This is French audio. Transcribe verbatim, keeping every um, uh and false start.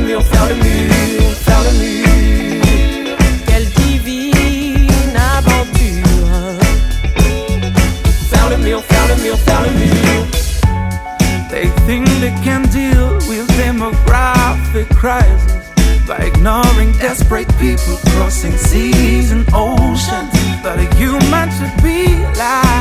mur, faire le mur, faire le mur. Quelle divine aventure. Faire le mur, faire le mur, faire le mur. They think they can deal with demographic crisis by ignoring desperate people crossing seas and oceans. But a human should be alive.